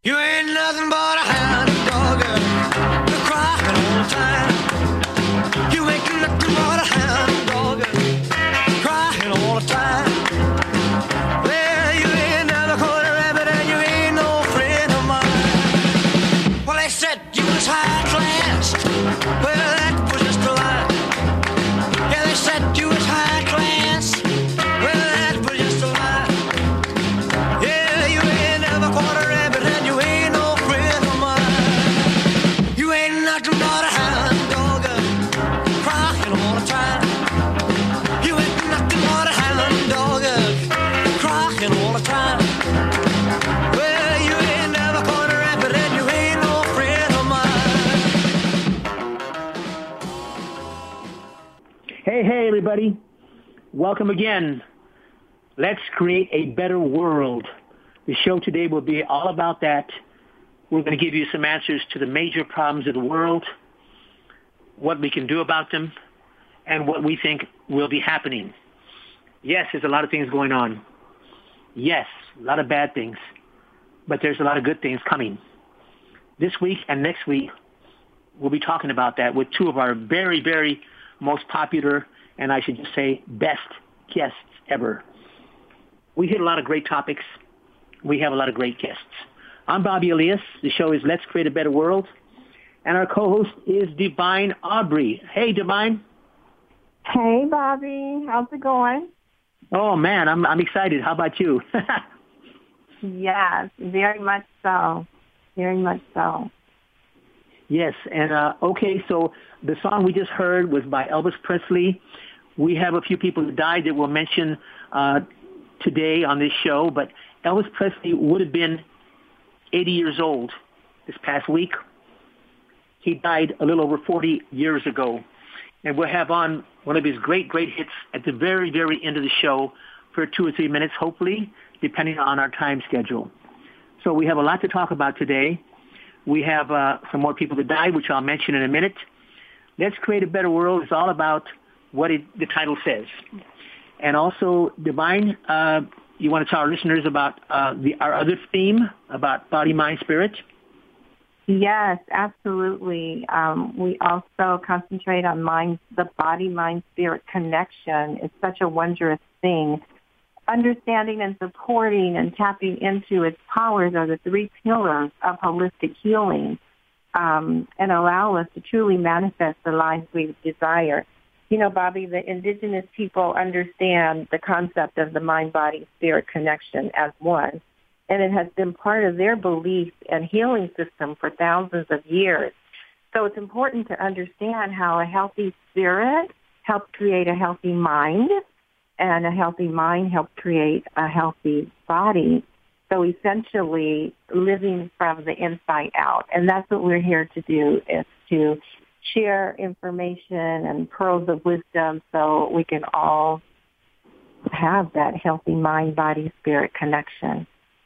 You ain't nothing but a hound dog, you're crying all the time. You ain't nothing but a hound dog, crying all the time. Well, you ain't never caught a rabbit and you ain't no friend of mine. Well, they said you was high class. Well, that was just a lie. Yeah, they said you was high class. Well, that was just a lie. Yeah, you ain't never caught a rabbit and you ain't no friend of mine. You ain't nothing but a hound dog, crying all the time. You ain't nothing but a hound dog, crying all the time. Well, you ain't never caught a rabbit and you ain't no friend of mine. Hey, everybody. Welcome again. Let's create a better world. The show today will be all about that. We're going to give you some answers to the major problems of the world, what we can do about them, and what we think will be happening. Yes, there's a lot of things going on. Yes, a lot of bad things. But there's a lot of good things coming. This week and next week, we'll be talking about that with two of our very, very most popular, and I should just say best guests ever. We hit a lot of great topics. We have a lot of great guests. I'm Bobby Elias. The show is Let's Create a Better World. And our co-host is Divine Aubrey. Hey, Divine. Hey, Bobby. How's it going? Oh, man, I'm excited. How about you? Yes, very much so. Very much so. Yes, and okay, so the song we just heard was by Elvis Presley. We have a few people who died that we'll mention today on this show, but Elvis Presley would have been 80 years old this past week. He died a little over 40 years ago, and we'll have on one of his great, great hits at the very, very end of the show for 2 or 3 minutes, hopefully, depending on our time schedule. So we have a lot to talk about today. We have some more people that died, which I'll mention in a minute. Let's Create a Better World is all about what the title says. And also, Divine, you want to tell our listeners about our other theme, about body, mind, spirit? Yes, absolutely. We also concentrate on the body-mind-spirit connection. It's such a wondrous thing. Understanding and supporting and tapping into its powers are the three pillars of holistic healing, and allow us to truly manifest the life we desire. You know, Bobby, the indigenous people understand the concept of the mind-body-spirit connection as one, and it has been part of their belief and healing system for thousands of years. So it's important to understand how a healthy spirit helps create a healthy mind, and a healthy mind helps create a healthy body. So essentially living from the inside out. And that's what we're here to do, is to share information and pearls of wisdom so we can all have that healthy mind, body, spirit connection.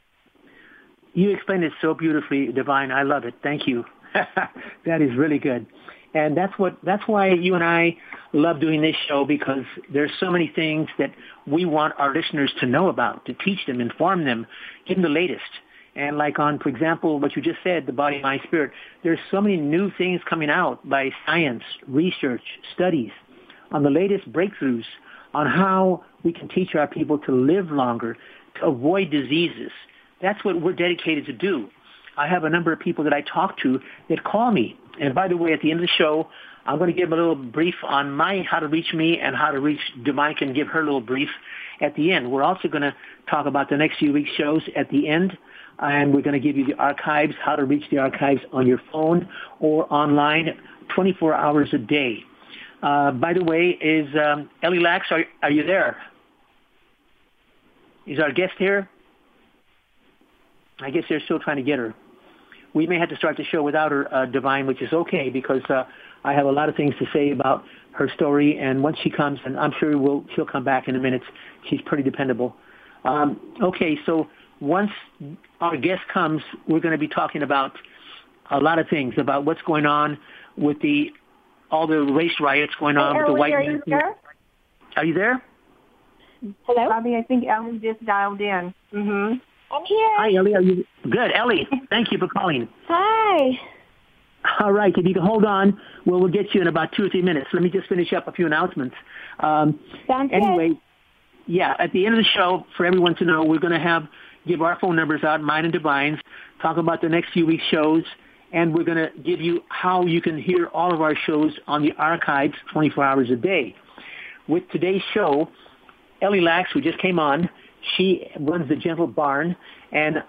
You explained it so beautifully, Divine. I love it. Thank you. That is really good. And that's why you and I love doing this show, because there's so many things that we want our listeners to know about, to teach them, inform them, give them the latest. And like on, for example, what you just said, the body, mind, spirit, there's so many new things coming out by science, research, studies on the latest breakthroughs on how we can teach our people to live longer, to avoid diseases. That's what we're dedicated to do. I have a number of people that I talk to that call me. And by the way, at the end of the show, I'm going to give a little brief on how to reach me and how to reach Divine can give her little brief at the end. We're also going to talk about the next few weeks' shows at the end. And we're going to give you the archives, how to reach the archives on your phone or online 24 hours a day. By the way, is Ellie Lax, are you there? Is our guest here? I guess they're still trying to get her. We may have to start the show without her, Divine, which is okay, because I have a lot of things to say about her story. And once she comes, and I'm sure she'll come back in a minute. She's pretty dependable. Okay, so once our guest comes, we're going to be talking about a lot of things, about what's going on with all the race riots going on with the white men. Are you there? Hello? Bobby, I think Ellen just dialed in. Mm-hmm. I'm here. Hi, Ellie. Are you good? Ellie, thank you for calling. Hi. All right. If you can hold on, we'll get you in about 2 or 3 minutes. Let me just finish up a few announcements. Sounds anyway, good. Yeah, at the end of the show, for everyone to know, we're going to give our phone numbers out, mine and Divine's, talk about the next few weeks' shows, and we're going to give you how you can hear all of our shows on the archives 24 hours a day. With today's show, Ellie Lax, who just came on, she runs the Gentle Barn, and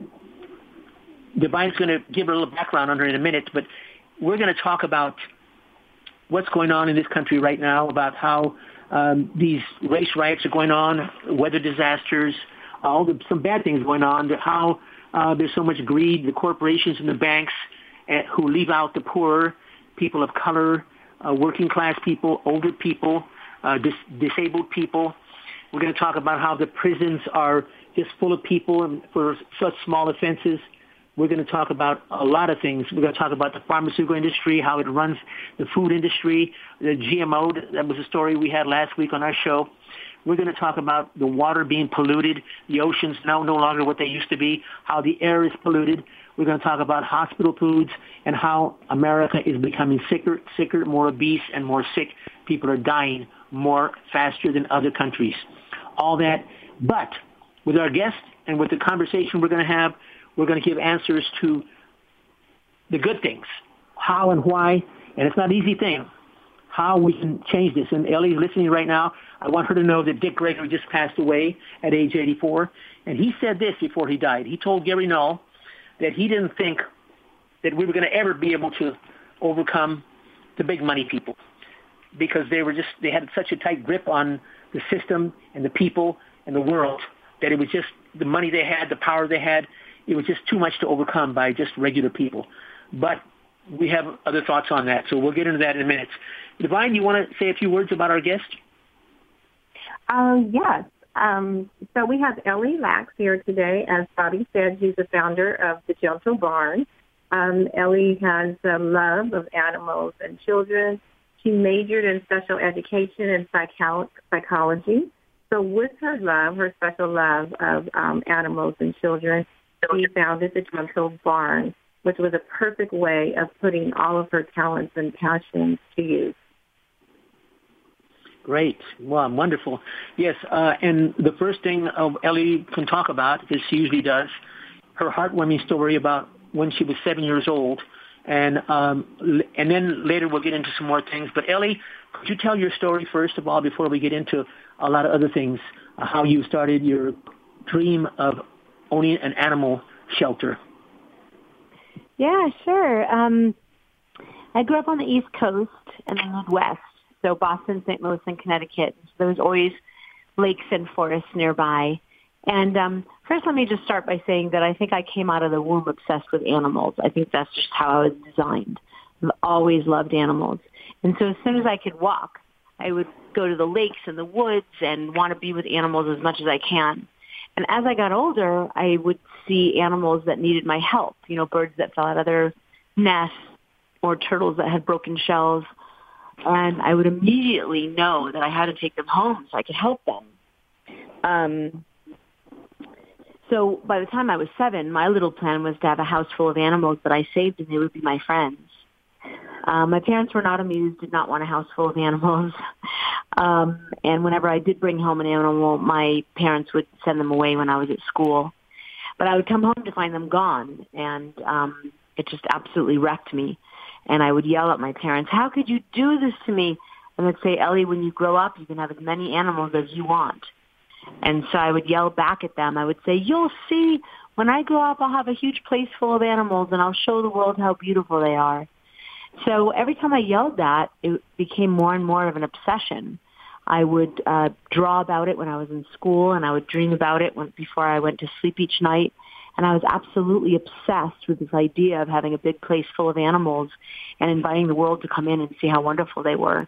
Divine's going to give her a little background on her in a minute, but we're going to talk about what's going on in this country right now, about how these race riots are going on, weather disasters, some bad things going on, how there's so much greed, the corporations and the banks who leave out the poor, people of color, working class people, older people, disabled people. We're going to talk about how the prisons are just full of people and for such small offenses. We're going to talk about a lot of things. We're going to talk about the pharmaceutical industry, how it runs the food industry, the GMO. That was a story we had last week on our show. We're going to talk about the water being polluted, the oceans now no longer what they used to be, how the air is polluted. We're going to talk about hospital foods and how America is becoming sicker, more obese, and more sick. People are dying more faster than other countries. All that. But with our guest and with the conversation we're going to have, we're going to give answers to the good things, how and why, and it's not an easy thing, how we can change this. And Ellie's listening right now. I want her to know that Dick Gregory just passed away at age 84, and he said this before he died. He told Gary Null that he didn't think that we were going to ever be able to overcome the big money people because they had such a tight grip on the system and the people and the world that it was just the money they had, the power they had. It was just too much to overcome by just regular people. But we have other thoughts on that, so we'll get into that in a minute. Divine, you want to say a few words about our guest? Yes. So we have Ellie Lax here today. As Bobby said, she's the founder of the Gentle Barn. Ellie has a love of animals and children. She majored in special education and psychology. So with her special love of animals and children, she founded the Gentle Barn, which was a perfect way of putting all of her talents and passions to use. Great. Well, wonderful. Yes, and the first thing Ellie can talk about, as she usually does, her heartwarming story about when she was 7 years old. And then later we'll get into some more things. But Ellie, could you tell your story first of all before we get into a lot of other things, how you started your dream of owning an animal shelter? Yeah, sure. I grew up on the East Coast in the Midwest, so Boston, St. Louis, and Connecticut. So there was always lakes and forests nearby. And first, let me just start by saying that I think I came out of the womb obsessed with animals. I think that's just how I was designed. I've always loved animals. And so as soon as I could walk, I would go to the lakes and the woods and want to be with animals as much as I can. And as I got older, I would see animals that needed my help, birds that fell out of their nests or turtles that had broken shells. And I would immediately know that I had to take them home so I could help them. So by the time I was 7, my little plan was to have a house full of animals that I saved and they would be my friends. My parents were not amused, did not want a house full of animals. And whenever I did bring home an animal, my parents would send them away when I was at school. But I would come home to find them gone, and it just absolutely wrecked me. And I would yell at my parents, "How could you do this to me?" And they'd say, "Ellie, when you grow up, you can have as many animals as you want." And so I would yell back at them. I would say, "You'll see, when I grow up, I'll have a huge place full of animals, and I'll show the world how beautiful they are." So every time I yelled that, it became more and more of an obsession. I would draw about it when I was in school, and I would dream about it before I went to sleep each night. And I was absolutely obsessed with this idea of having a big place full of animals and inviting the world to come in and see how wonderful they were.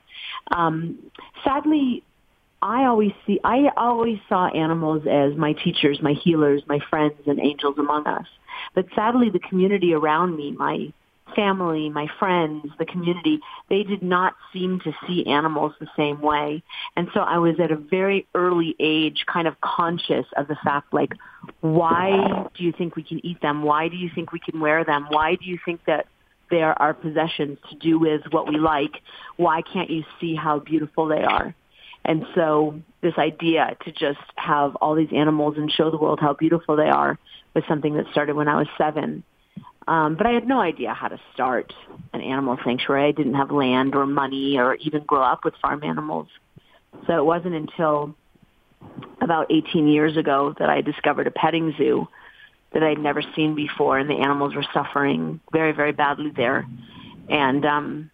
Sadly, I always saw animals as my teachers, my healers, my friends, and angels among us. But sadly, the community around me, my family, my friends, the community, they did not seem to see animals the same way. And so I was at a very early age kind of conscious of the fact, like, why do you think we can eat them? Why do you think we can wear them? Why do you think that they are our possessions to do with what we like? Why can't you see how beautiful they are? And so this idea to just have all these animals and show the world how beautiful they are was something that started when I was 7. But I had no idea how to start an animal sanctuary. I didn't have land or money or even grow up with farm animals. So it wasn't until about 18 years ago that I discovered a petting zoo that I'd never seen before, and the animals were suffering very, very badly there. And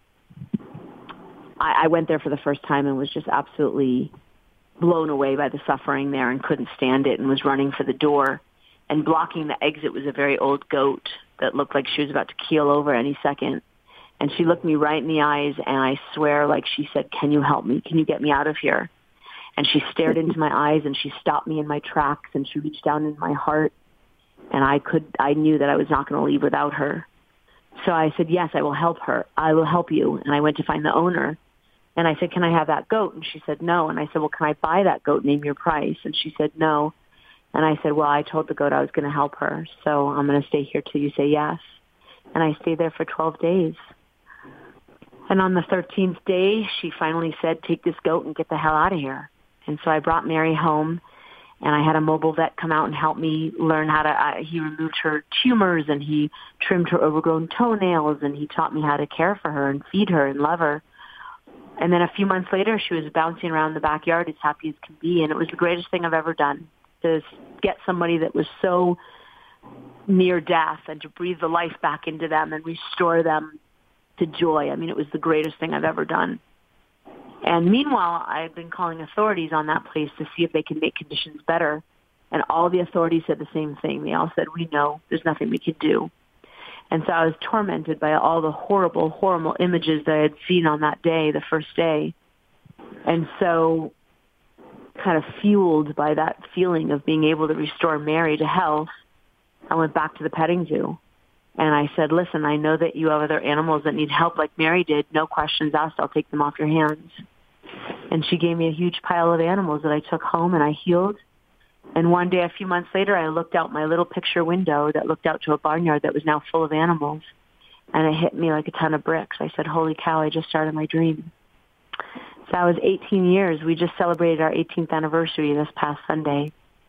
I went there for the first time and was just absolutely blown away by the suffering there and couldn't stand it and was running for the door. And blocking the exit was a very old goat that looked like she was about to keel over any second. And she looked me right in the eyes, and I swear, like she said, "Can you help me? Can you get me out of here?" And she stared into my eyes, and she stopped me in my tracks, and she reached down in my heart. And I knew that I was not going to leave without her. So I said, "Yes, I will help her. I will help you." And I went to find the owner. And I said, "Can I have that goat?" And she said, "No." And I said, "Well, can I buy that goat? Name your price." And she said, "No." And I said, "Well, I told the goat I was going to help her, so I'm going to stay here till you say yes." And I stayed there for 12 days. And on the 13th day, she finally said, "Take this goat and get the hell out of here." And so I brought Mary home, and I had a mobile vet come out and help me learn how to, he removed her tumors, and he trimmed her overgrown toenails, and he taught me how to care for her and feed her and love her. And then a few months later, she was bouncing around the backyard as happy as can be, and it was the greatest thing I've ever done, to get somebody that was so near death and to breathe the life back into them and restore them to joy. I mean, it was the greatest thing I've ever done. And meanwhile, I had been calling authorities on that place to see if they could make conditions better. And all the authorities said the same thing. They all said, "We know, there's nothing we could do." And so I was tormented by all the horrible, horrible images that I had seen on that day, the first day. And so kind of fueled by that feeling of being able to restore Mary to health, I went back to the petting zoo. And I said, "Listen, I know that you have other animals that need help like Mary did. No questions asked. I'll take them off your hands." And she gave me a huge pile of animals that I took home and I healed. And one day, a few months later, I looked out my little picture window that looked out to a barnyard that was now full of animals. And it hit me like a ton of bricks. I said, "Holy cow, I just started my dream." So that was 18 years. We just celebrated our 18th anniversary this past Sunday.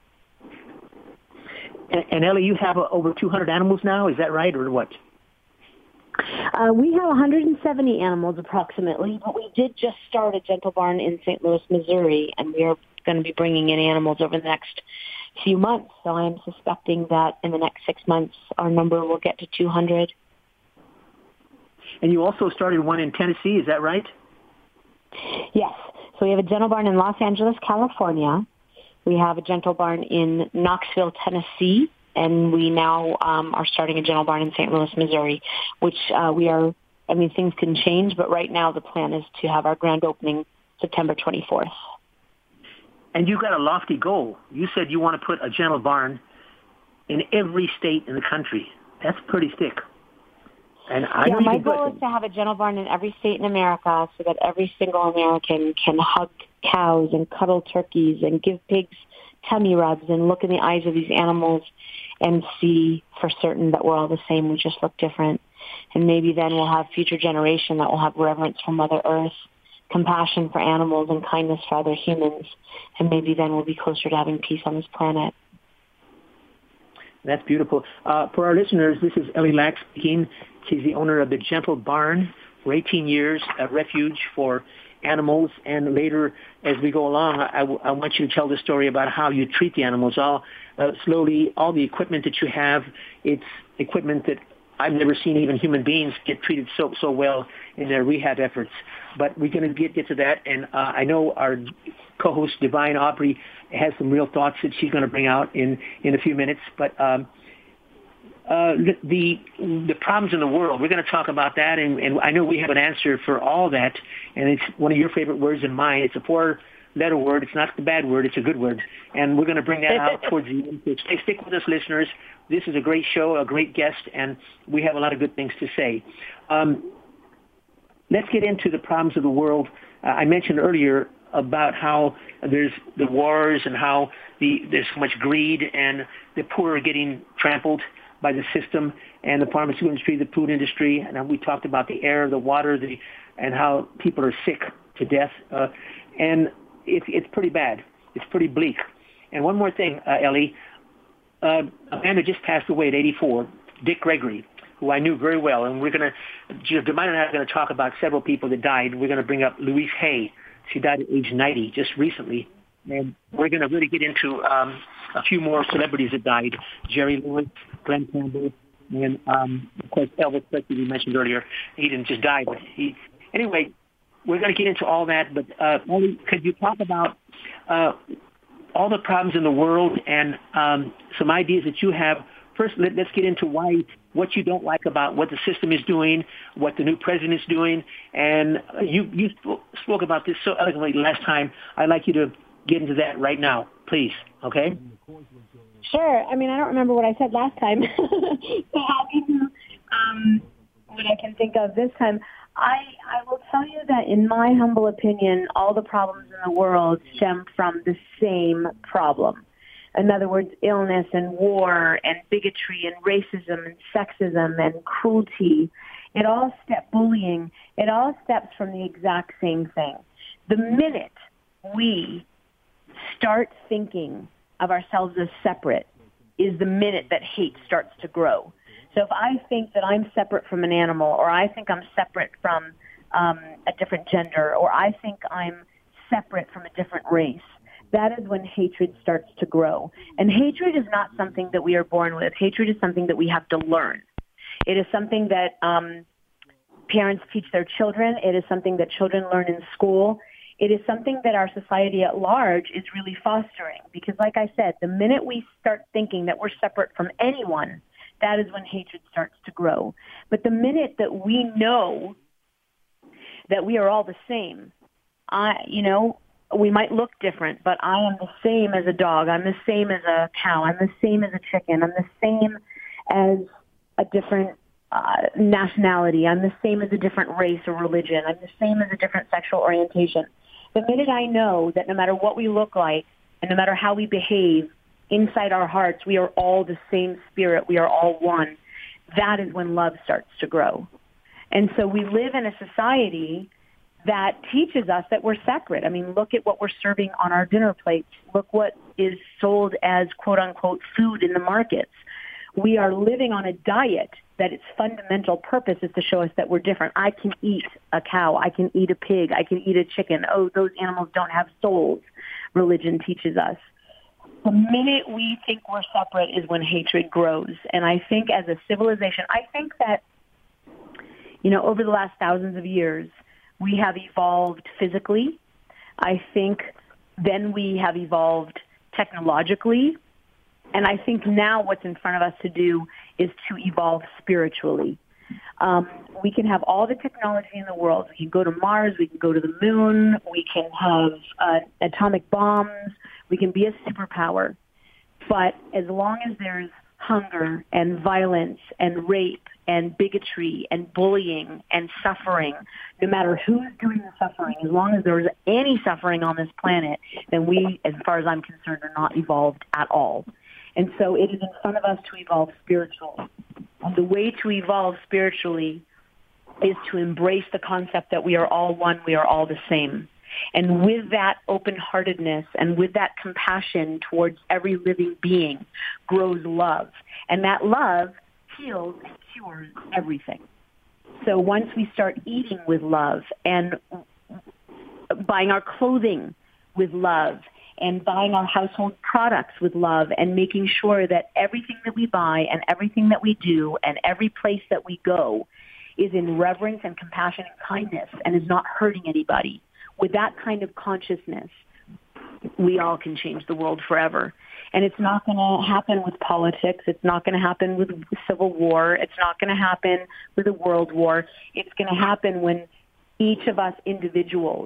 And Ellie, you have over 200 animals now, is that right, or what? We have 170 animals approximately, but we did just start a Gentle Barn in St. Louis, Missouri, and we are going to be bringing in animals over the next few months. So I am suspecting that in the next 6 months, our number will get to 200. And you also started one in Tennessee, is that right? Yes. So we have a Gentle Barn in Los Angeles, California. We have a Gentle Barn in Knoxville, Tennessee, and we now are starting a Gentle Barn in St. Louis, Missouri, which things can change, but right now the plan is to have our grand opening September 24th. And you've got a lofty goal. You said you want to put a Gentle Barn in every state in the country. That's pretty thick. And my goal is to have a Gentle Barn in every state in America so that every single American can hug cows and cuddle turkeys and give pigs tummy rubs and look in the eyes of these animals and see for certain that we're all the same. We just look different. And maybe then we'll have future generation that will have reverence for Mother Earth, compassion for animals, and kindness for other humans. And maybe then we'll be closer to having peace on this planet. That's beautiful. For our listeners, this is Ellie Lack speaking. She's the owner of the Gentle Barn for 18 years, a refuge for animals. And later, as we go along, I want you to tell the story about how you treat the animals. Slowly, all the equipment that you have, it's equipment that I've never seen even human beings get treated so well in their rehab efforts. But we're going to get to that. And I know our co-host, Divine Aubrey, has some real thoughts that she's going to bring out in a few minutes. But the problems in the world, we're going to talk about that. And I know we have an answer for all that. And it's one of your favorite words and mine. It's a poor letter word. It's not the bad word. It's a good word. And we're going to bring that out towards the end. So stick with us, listeners. This is a great show, a great guest, and we have a lot of good things to say. Let's get into the problems of the world. I mentioned earlier about how there's the wars and how there's so much greed and the poor are getting trampled by the system and the pharmaceutical industry, the food industry. And we talked about the air, the water, and how people are sick to death. And it's pretty bad. It's pretty bleak. And one more thing, Ellie. A man that just passed away at 84, Dick Gregory, who I knew very well. And Demine and I are going to talk about several people that died. We're going to bring up Louise Hay. She died at age 90 just recently. And we're going to really get into a few more celebrities that died. Jerry Lewis, Glenn Campbell, and, of course, Elvis Presley we mentioned earlier. He didn't just die, but Anyway, we're going to get into all that. But, Ellie, could you talk about all the problems in the world and some ideas that you have? First, let's get into what you don't like about what the system is doing, what the new president is doing. And you spoke about this so eloquently last time. I'd like you to get into that right now, please. Okay? Sure. I mean, I don't remember what I said last time. So happy to what I can think of this time. I will tell you that in my humble opinion, all the problems in the world stem from the same problem. In other words, illness and war and bigotry and racism and sexism and cruelty. Bullying. It all steps from the exact same thing. The minute we start thinking of ourselves as separate is the minute that hate starts to grow. So if I think that I'm separate from an animal, or I think I'm separate from a different gender, or I think I'm separate from a different race, that is when hatred starts to grow. And hatred is not something that we are born with. Hatred is something that we have to learn. It is something that parents teach their children. It is something that children learn in school. It is something that our society at large is really fostering. Because like I said, the minute we start thinking that we're separate from anyone, that is when hatred starts to grow. But the minute that we know that we are all the same, we might look different, but I am the same as a dog. I'm the same as a cow. I'm the same as a chicken. I'm the same as a different nationality. I'm the same as a different race or religion. I'm the same as a different sexual orientation. The minute I know that no matter what we look like and no matter how we behave, inside our hearts, we are all the same spirit. We are all one. That is when love starts to grow. And so we live in a society that teaches us that we're separate. I mean, look at what we're serving on our dinner plates. Look what is sold as quote-unquote food in the markets. We are living on a diet that its fundamental purpose is to show us that we're different. I can eat a cow. I can eat a pig. I can eat a chicken. Oh, those animals don't have souls, religion teaches us. The minute we think we're separate is when hatred grows. And I think as a civilization, I think that, over the last thousands of years, we have evolved physically. I think then we have evolved technologically. And I think now what's in front of us to do is to evolve spiritually. We can have all the technology in the world. We can go to Mars. We can go to the moon. We can have atomic bombs. We can be a superpower. But as long as there's hunger and violence and rape and bigotry and bullying and suffering, no matter who's doing the suffering, as long as there's any suffering on this planet, then we, as far as I'm concerned, are not evolved at all. And so it is in front of us to evolve spiritually. And the way to evolve spiritually is to embrace the concept that we are all one, we are all the same. And with that open-heartedness and with that compassion towards every living being grows love. And that love heals and cures everything. So once we start eating with love and buying our clothing with love and buying our household products with love and making sure that everything that we buy and everything that we do and every place that we go is in reverence and compassion and kindness and is not hurting anybody. With that kind of consciousness, we all can change the world forever. And it's not going to happen with politics. It's not going to happen with civil war. It's not going to happen with a world war. It's going to happen when each of us individuals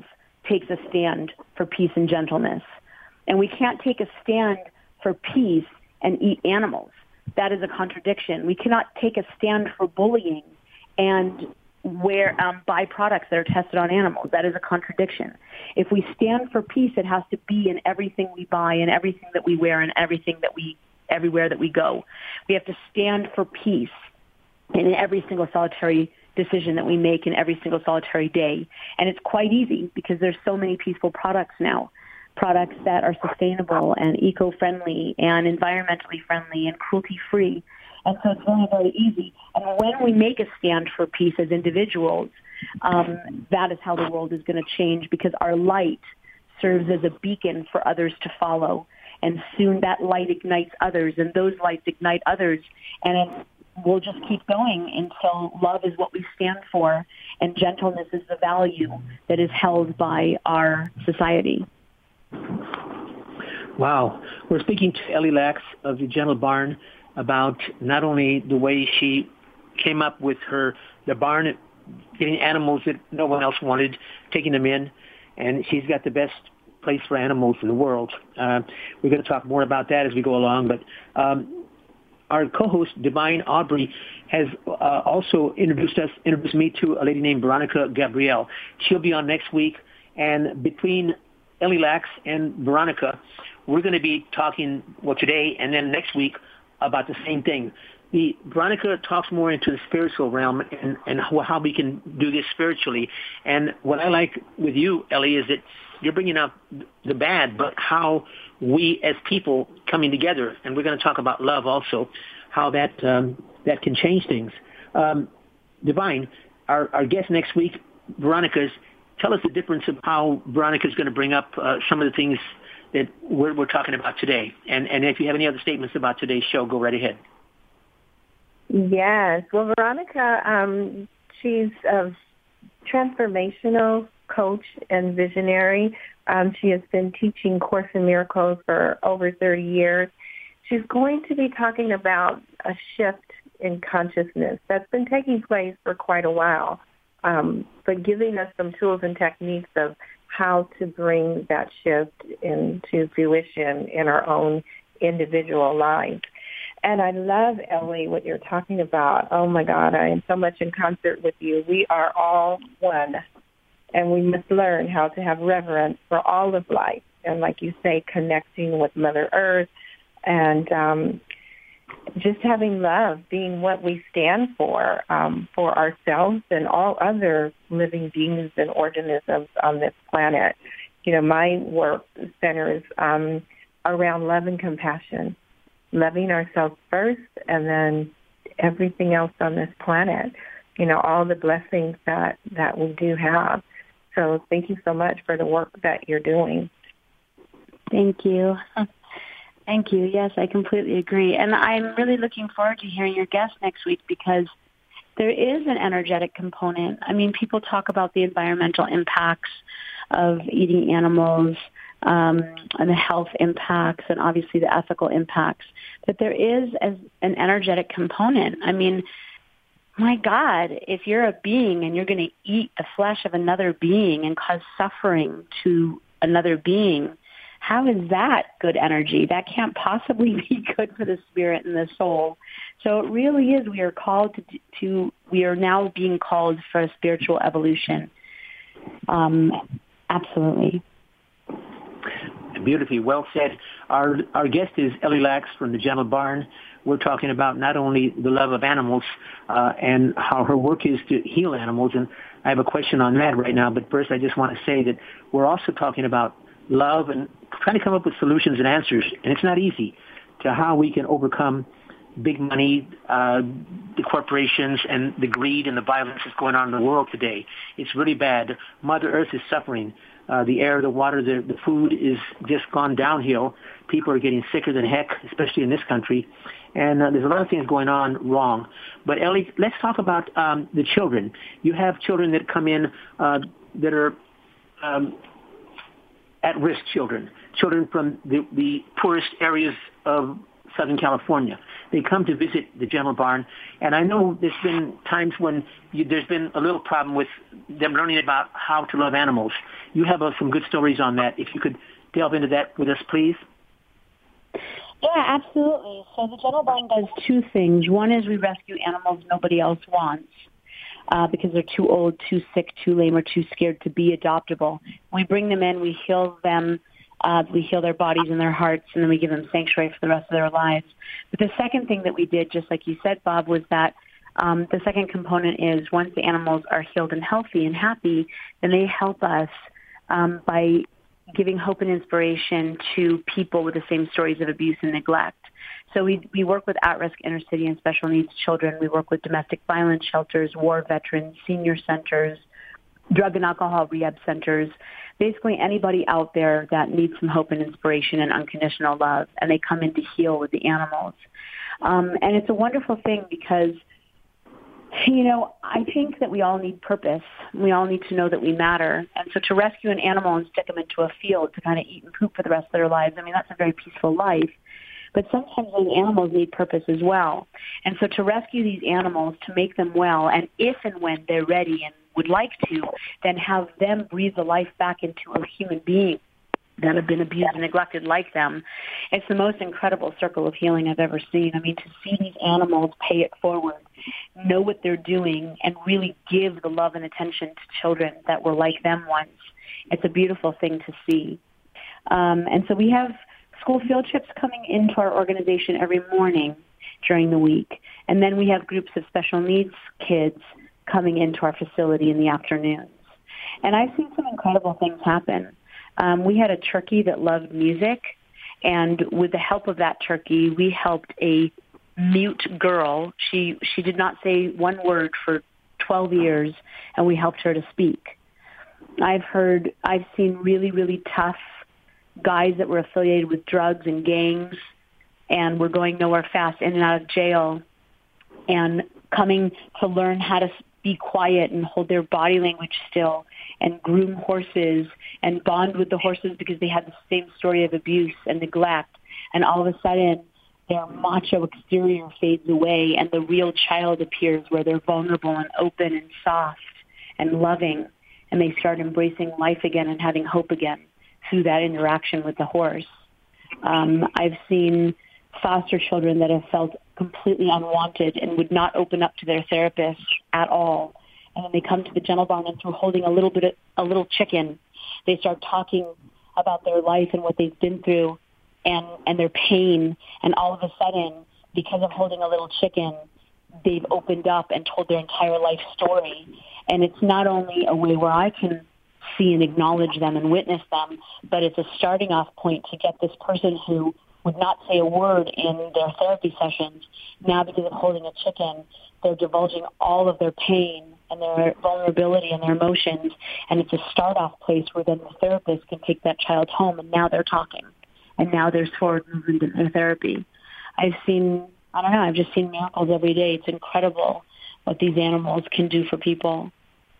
takes a stand for peace and gentleness. And we can't take a stand for peace and eat animals. That is a contradiction. We cannot take a stand for bullying and buy products that are tested on animals. That is a contradiction. If we stand for peace, it has to be in everything we buy and everything that we wear and everywhere that we go. We have to stand for peace in every single solitary decision that we make in every single solitary day. And it's quite easy because there's so many peaceful products now. Products that are sustainable and eco-friendly and environmentally friendly and cruelty-free. And so it's very, very easy. And when we make a stand for peace as individuals, that is how the world is going to change, because our light serves as a beacon for others to follow. And soon that light ignites others, and those lights ignite others. And we'll just keep going until love is what we stand for and gentleness is the value that is held by our society. Wow. We're speaking to Ellie Lax of the Gentle Barn about not only the way she came up with the barn, getting animals that no one else wanted, taking them in, and she's got the best place for animals in the world. We're going to talk more about that as we go along, but our co-host, Divine Aubrey, has also introduced me to a lady named Veronica Gabrielle. She'll be on next week, and between Ellie Lax and Veronica, we're going to be talking, today and then next week, about the same thing. Veronica talks more into the spiritual realm and how we can do this spiritually. And what I like with you, Ellie, is that you're bringing up the bad, but how we as people coming together, and we're going to talk about love also, how that can change things. Divine, our guest next week, Veronica's, tell us the difference of how Veronica's going to bring up some of the things that we're talking about today. And if you have any other statements about today's show, go right ahead. Yes. Well, Veronica, she's a transformational coach and visionary. She has been teaching Course in Miracles for over 30 years. She's going to be talking about a shift in consciousness that's been taking place for quite a while, but giving us some tools and techniques of how to bring that shift into fruition in our own individual lives. And I love, Ellie, what you're talking about. Oh, my God, I am so much in concert with you. We are all one, and we must learn how to have reverence for all of life. And like you say, connecting with Mother Earth and just having love, being what we stand for ourselves and all other living beings and organisms on this planet. You know, my work centers around love and compassion, loving ourselves first and then everything else on this planet, you know, all the blessings that we do have. So thank you so much for the work that you're doing. Thank you. Thank you. Yes, I completely agree. And I'm really looking forward to hearing your guest next week because there is an energetic component. I mean, people talk about the environmental impacts of eating animals and the health impacts and obviously the ethical impacts. But there is an energetic component. I mean, my God, if you're a being and you're going to eat the flesh of another being and cause suffering to another being, how is that good energy? That can't possibly be good for the spirit and the soul. So it really is. We are called we are now being called for a spiritual evolution. Absolutely. Beautifully well said. Our guest is Ellie Lax from the Gentle Barn. We're talking about not only the love of animals and how her work is to heal animals. And I have a question on that right now. But first, I just want to say that we're also talking about love and trying to come up with solutions and answers. And it's not easy to how we can overcome big money, the corporations, and the greed and the violence that's going on in the world today. It's really bad. Mother Earth is suffering. The air, the water, the food is just gone downhill. People are getting sicker than heck, especially in this country. And there's a lot of things going on wrong. But Ellie, let's talk about the children. You have children that come in that are at-risk children from the poorest areas of Southern California. they come to visit the Gentle Barn. And I know there's been times when there's been a little problem with them learning about how to love animals. You have some good stories on that. If you could delve into that with us, please. Yeah, absolutely. So the Gentle Barn does two things. One is we rescue animals nobody else wants because they're too old, too sick, too lame, or too scared to be adoptable. We bring them in, we heal them, we heal their bodies and their hearts, and then we give them sanctuary for the rest of their lives. But the second thing that we did, just like you said, Bob, was that the second component is once the animals are healed and healthy and happy, then they help us by giving hope and inspiration to people with the same stories of abuse and neglect. So we work with at-risk inner city and special needs children. We work with domestic violence shelters, war veterans, senior centers, drug and alcohol rehab centers, basically anybody out there that needs some hope and inspiration and unconditional love, and they come in to heal with the animals. And it's a wonderful thing because, you know, I think that we all need purpose. We all need to know that we matter. And so to rescue an animal and stick them into a field to kind of eat and poop for the rest of their lives, I mean, that's a very peaceful life. But sometimes those animals need purpose as well. And so to rescue these animals, to make them well, and if and when they're ready and would like to, then have them breathe the life back into a human being that have been abused and neglected like them. It's the most incredible circle of healing I've ever seen. I mean, to see these animals pay it forward, know what they're doing, and really give the love and attention to children that were like them once. It's a beautiful thing to see. And so we have school field trips coming into our organization every morning during the week. And then we have groups of special needs kids coming into our facility in the afternoons. And I've seen some incredible things happen. We had a turkey that loved music, and with the help of that turkey, we helped a mute girl. She did not say one word for 12 years, and we helped her to speak. I've seen really, really tough guys that were affiliated with drugs and gangs and were going nowhere fast in and out of jail and coming to learn how to be quiet and hold their body language still and groom horses and bond with the horses because they had the same story of abuse and neglect. And all of a sudden, their macho exterior fades away and the real child appears where they're vulnerable and open and soft and loving. And they start embracing life again and having hope again through that interaction with the horse. I've seen foster children that have felt completely unwanted and would not open up to their therapist at all. And then they come to the Gentle Barn, and through holding a little chicken, they start talking about their life and what they've been through and their pain. And all of a sudden, because of holding a little chicken, they've opened up and told their entire life story. And it's not only a way where I can see and acknowledge them and witness them, but it's a starting off point to get this person who would not say a word in their therapy sessions. Now, because of holding a chicken, they're divulging all of their pain and their vulnerability and their emotions, and it's a start-off place where then the therapist can take that child home, and now they're talking, and now there's forward movement in their therapy. I've just seen miracles every day. It's incredible what these animals can do for people.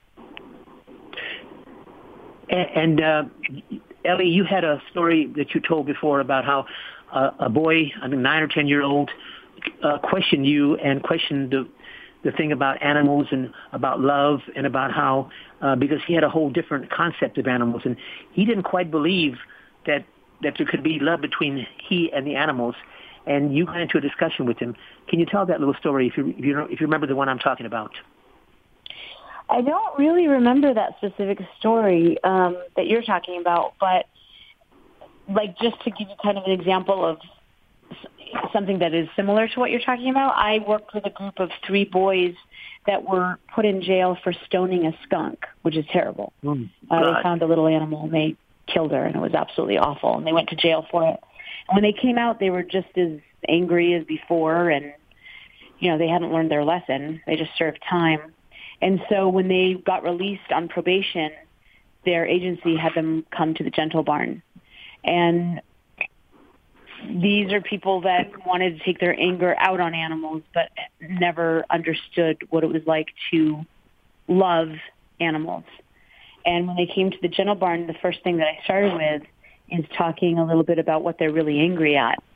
And Ellie, you had a story that you told before about how a boy, I mean, 9 or 10-year-old, questioned you and questioned the thing about animals and about love and about how, because he had a whole different concept of animals, and he didn't quite believe that there could be love between he and the animals. And you got into a discussion with him. Can you tell that little story if you remember the one I'm talking about? I don't really remember that specific story that you're talking about, but like just to give you kind of an example of something that is similar to what you're talking about, I worked with a group of 3 boys that were put in jail for stoning a skunk, which is terrible. They found a little animal and they killed her, and it was absolutely awful, and they went to jail for it. And when they came out, they were just as angry as before, and, you know, they hadn't learned their lesson. They just served time. And so when they got released on probation, their agency had them come to the Gentle Barn. And these are people that wanted to take their anger out on animals, but never understood what it was like to love animals. And when they came to the Gentle Barn, the first thing that I started with is talking a little bit about what they're really angry at.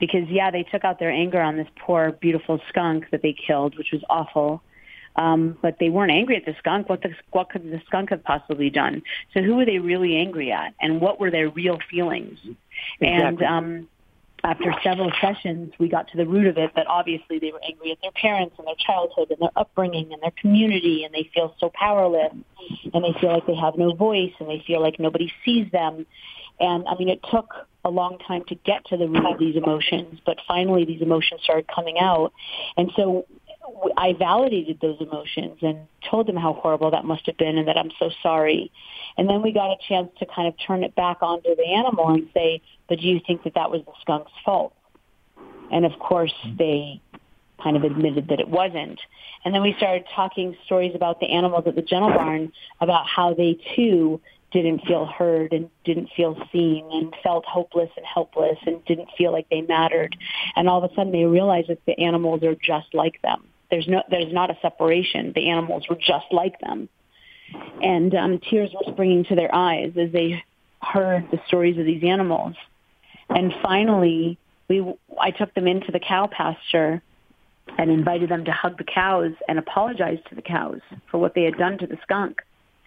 Because, yeah, they took out their anger on this poor, beautiful skunk that they killed, which was awful. But they weren't angry at the skunk. What could the skunk have possibly done? So who were they really angry at, and what were their real feelings? Exactly. And after several sessions, we got to the root of it, that obviously they were angry at their parents and their childhood and their upbringing and their community, and they feel so powerless, and they feel like they have no voice, and they feel like nobody sees them. And, I mean, it took a long time to get to the root of these emotions, but finally these emotions started coming out. And so I validated those emotions and told them how horrible that must have been and that I'm so sorry. And then we got a chance to kind of turn it back onto the animal and say, but do you think that that was the skunk's fault? And, of course, they kind of admitted that it wasn't. And then we started talking stories about the animals at the Gentle Barn, about how they, too, didn't feel heard and didn't feel seen and felt hopeless and helpless and didn't feel like they mattered. And all of a sudden they realized that the animals are just like them. There's not a separation. The animals were just like them. And tears were springing to their eyes as they heard the stories of these animals. And finally, I took them into the cow pasture and invited them to hug the cows and apologize to the cows for what they had done to the skunk.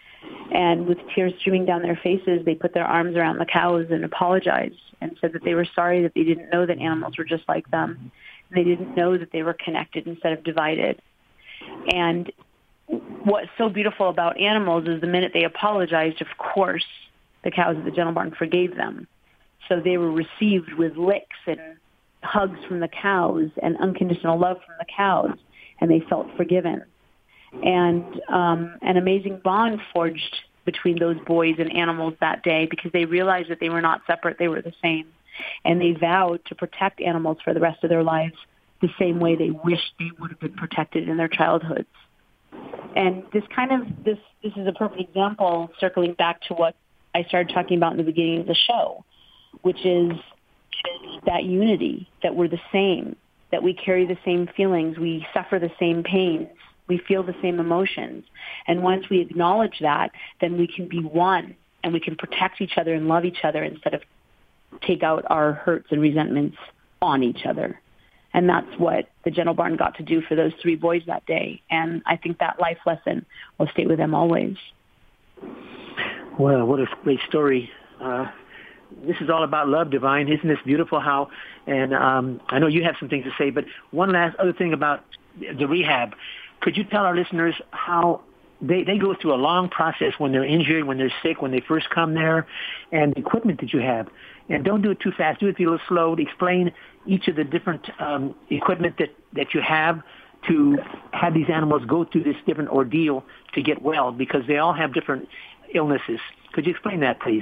And with tears streaming down their faces, they put their arms around the cows and apologized and said that they were sorry that they didn't know that animals were just like them. They didn't know that they were connected instead of divided. And what's so beautiful about animals is the minute they apologized, of course, the cows at the Gentle Barn forgave them. So they were received with licks and hugs from the cows and unconditional love from the cows, and they felt forgiven. And an amazing bond forged between those boys and animals that day because they realized that they were not separate, they were the same. And they vowed to protect animals for the rest of their lives the same way they wished they would have been protected in their childhoods. And this is a perfect example, circling back to what I started talking about in the beginning of the show, which is that unity, that we're the same, that we carry the same feelings, we suffer the same pains, we feel the same emotions. And once we acknowledge that, then we can be one and we can protect each other and love each other instead of take out our hurts and resentments on each other. And that's what the Gentle Barn got to do for those 3 boys that day. And I think that life lesson will stay with them always. Well, what a great story. This is all about love, Divine. Isn't this beautiful how, and I know you have some things to say, but one last other thing about the rehab. Could you tell our listeners how they go through a long process when they're injured, when they're sick, when they first come there, and the equipment that you have? And don't do it too fast. Do it a little slow. To explain each of the different equipment that you have to have these animals go through this different ordeal to get well, because they all have different illnesses. Could you explain that, please?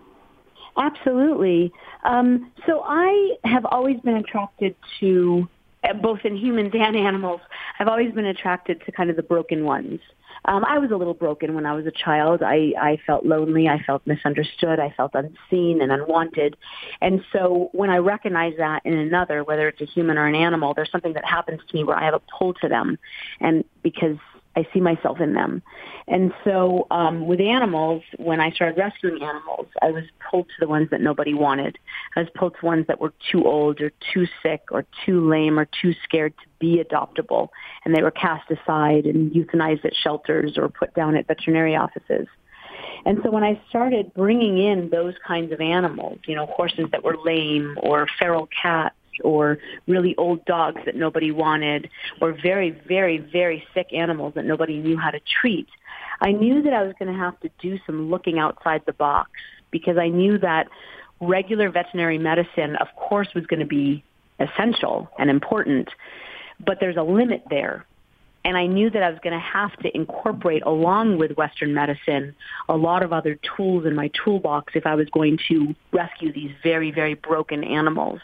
Absolutely. So I have always been attracted to, both in humans and animals, I've always been attracted to kind of the broken ones. I was a little broken when I was a child. I felt lonely. I felt misunderstood. I felt unseen and unwanted. And so when I recognize that in another, whether it's a human or an animal, there's something that happens to me where I have a pull to them, and because I see myself in them. And so with animals, when I started rescuing animals, I was pulled to the ones that nobody wanted. I was pulled to ones that were too old or too sick or too lame or too scared to be adoptable. And they were cast aside and euthanized at shelters or put down at veterinary offices. And so when I started bringing in those kinds of animals, horses that were lame or feral cats, or really old dogs that nobody wanted, or very, very, very sick animals that nobody knew how to treat, I knew that I was going to have to do some looking outside the box, because I knew that regular veterinary medicine, of course, was going to be essential and important, but there's a limit there. And I knew that I was going to have to incorporate, along with Western medicine, a lot of other tools in my toolbox if I was going to rescue these very, very broken animals.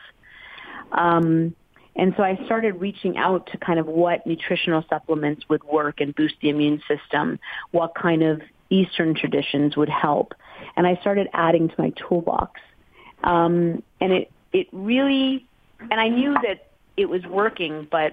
And so I started reaching out to kind of what nutritional supplements would work and boost the immune system, what kind of Eastern traditions would help. And I started adding to my toolbox. And it really, and I knew that it was working, but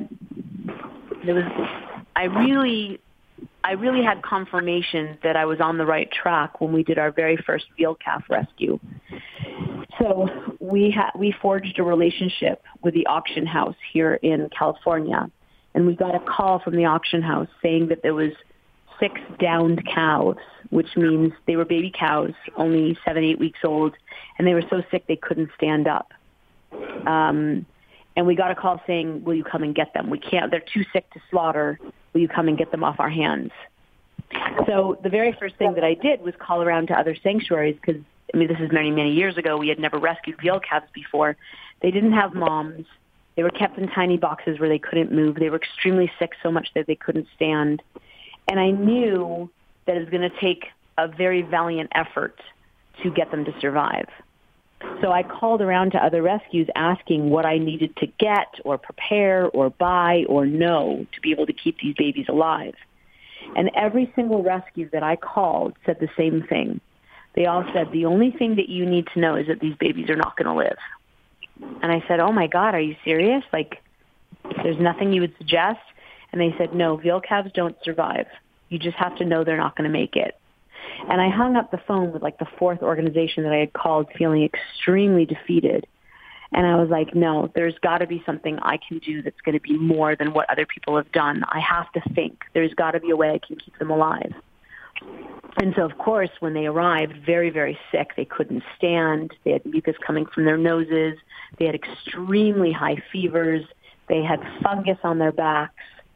I really had confirmation that I was on the right track when we did our very first veal calf rescue. So we forged a relationship with the auction house here in California, and we got a call from the auction house saying that there was 6 downed cows, which means they were baby cows, only 7-8 weeks old, and they were so sick they couldn't stand up. And we got a call saying, will you come and get them? We can't, they're too sick to slaughter. Will you come and get them off our hands? So the very first thing that I did was call around to other sanctuaries because, I mean, this is many, many years ago. We had never rescued veal calves before. They didn't have moms. They were kept in tiny boxes where they couldn't move. They were extremely sick so much that they couldn't stand. And I knew that it was going to take a very valiant effort to get them to survive. So I called around to other rescues asking what I needed to get or prepare or buy or know to be able to keep these babies alive. And every single rescue that I called said the same thing. They all said, the only thing that you need to know is that these babies are not going to live. And I said, oh, my God, are you serious? Like, there's nothing you would suggest? And they said, no, veal calves don't survive. You just have to know they're not going to make it. And I hung up the phone with like the 4th organization that I had called, feeling extremely defeated. And I was like, no, there's got to be something I can do that's going to be more than what other people have done. I have to think. There's got to be a way I can keep them alive. And so, of course, when they arrived, very, very sick, they couldn't stand. They had mucus coming from their noses. They had extremely high fevers. They had fungus on their backs.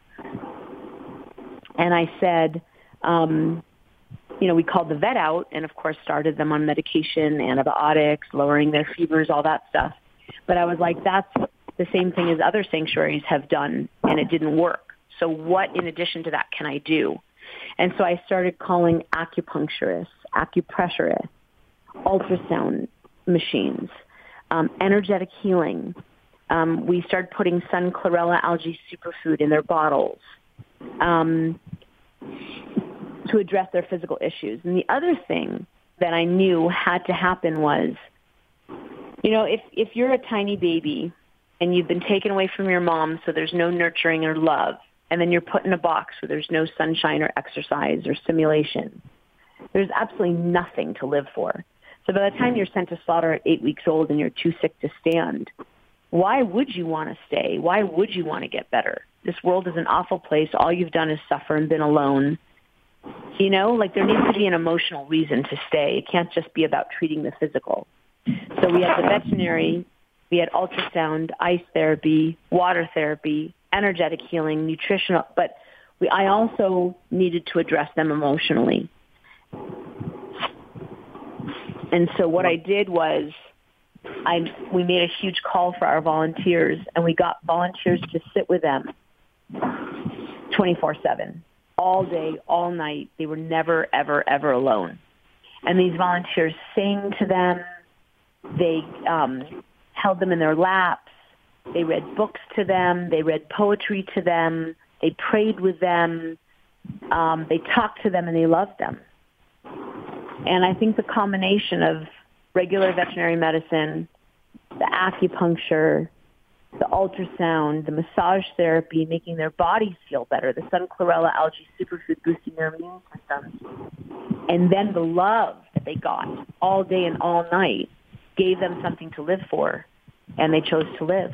And I said, we called the vet out and, of course, started them on medication, antibiotics, lowering their fevers, all that stuff. But I was like, that's the same thing as other sanctuaries have done, and it didn't work. So what, in addition to that, can I do? And so I started calling acupuncturists, acupressurists, ultrasound machines, energetic healing. We started putting sun chlorella algae superfood in their bottles to address their physical issues. And the other thing that I knew had to happen was, if you're a tiny baby and you've been taken away from your mom, so there's no nurturing or love, and then you're put in a box where there's no sunshine or exercise or stimulation, there's absolutely nothing to live for. So by the time you're sent to slaughter at 8 weeks old and you're too sick to stand, why would you want to stay? Why would you want to get better? This world is an awful place. All you've done is suffer and been alone. There needs to be an emotional reason to stay. It can't just be about treating the physical. So we had the veterinary, we had ultrasound, ice therapy, water therapy, energetic healing, nutritional, but I also needed to address them emotionally. And so what I did was we made a huge call for our volunteers, and we got volunteers to sit with them 24/7, all day, all night. They were never, ever, ever alone. And these volunteers sang to them. They held them in their laps. They read books to them. They read poetry to them. They prayed with them. They talked to them, and they loved them. And I think the combination of regular veterinary medicine, the acupuncture, the ultrasound, the massage therapy, making their bodies feel better, the sun chlorella algae superfood boosting their immune systems, and then the love that they got all day and all night gave them something to live for, and they chose to live.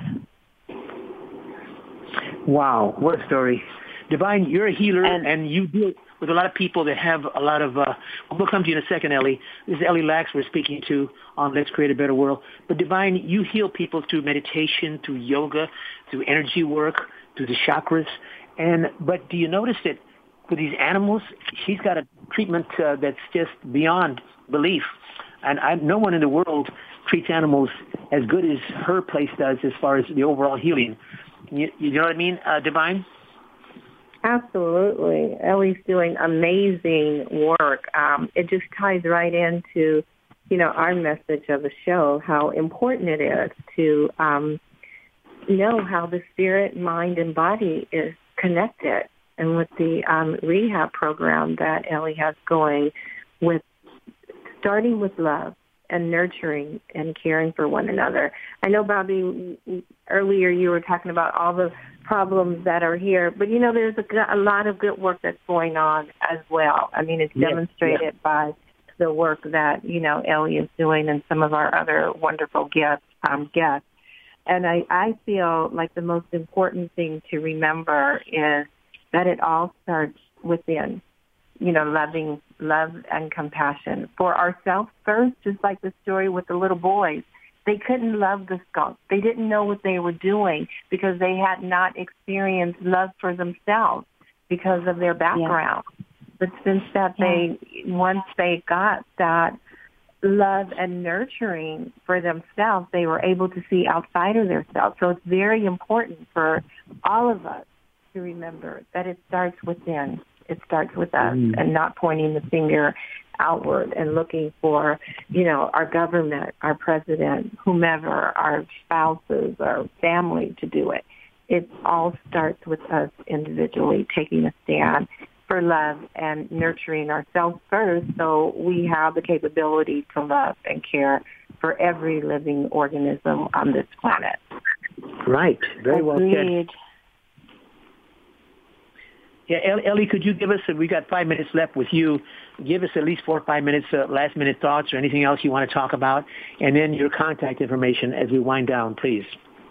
Wow, what a story. Divine, you're a healer, and you deal with a lot of people that have a lot of, we'll come to you in a second, Ellie. This is Ellie Lax we're speaking to on Let's Create a Better World. But Divine, you heal people through meditation, through yoga, through energy work, through the chakras. But do you notice that with these animals, she's got a treatment that's just beyond belief. And no one in the world treats animals as good as her place does as far as the overall healing. You know what I mean, Divine? Absolutely. Ellie's doing amazing work. It just ties right into, our message of the show, how important it is to know how the spirit, mind, and body is connected. And with the rehab program that Ellie has going, with starting with love and nurturing and caring for one another. I know, Bobby, earlier you were talking about all the problems that are here, but there's a lot of good work that's going on as well. I mean, it's demonstrated by the work that, Ellie is doing and some of our other wonderful guests. And I feel like the most important thing to remember is that it all starts within, love and compassion for ourselves first, just like the story with the little boys. They couldn't love the skunk. They didn't know what they were doing because they had not experienced love for themselves because of their background. Yeah. But since that once they got that love and nurturing for themselves, they were able to see outside of themselves. So it's very important for all of us to remember that it starts within. It starts with us and not pointing the finger outward and looking for, our government, our president, whomever, our spouses, our family to do it. It all starts with us individually taking a stand for love and nurturing ourselves first so we have the capability to love and care for every living organism on this planet. Right. Very well Agreed. said. Yeah, Ellie, could you give us, we got 5 minutes left with you, give us at least 4 or 5 minutes, last minute thoughts or anything else you want to talk about, and then your contact information as we wind down, please.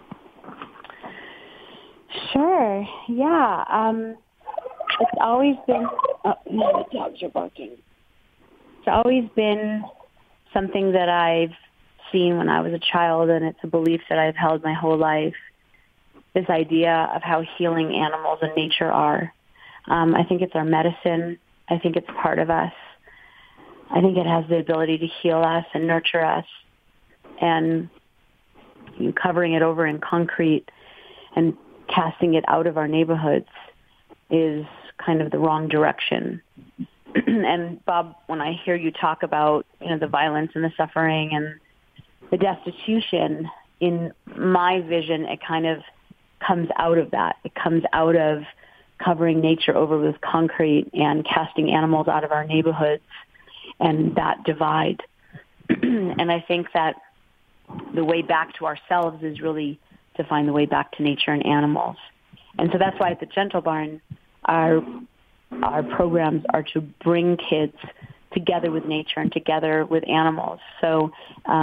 Sure, yeah. It's always been, the dogs are barking. It's always been something that I've seen when I was a child, and it's a belief that I've held my whole life, this idea of how healing animals and nature are. I think it's our medicine. I think it's part of us. I think it has the ability to heal us and nurture us. And covering it over in concrete and casting it out of our neighborhoods is kind of the wrong direction. And Bob, when I hear you talk about, the violence and the suffering and the destitution, in my vision, it kind of comes out of that. It comes out of covering nature over with concrete and casting animals out of our neighborhoods and that divide. And I think that the way back to ourselves is really to find the way back to nature and animals. And so that's why at the Gentle Barn, our programs are to bring kids together with nature and together with animals. So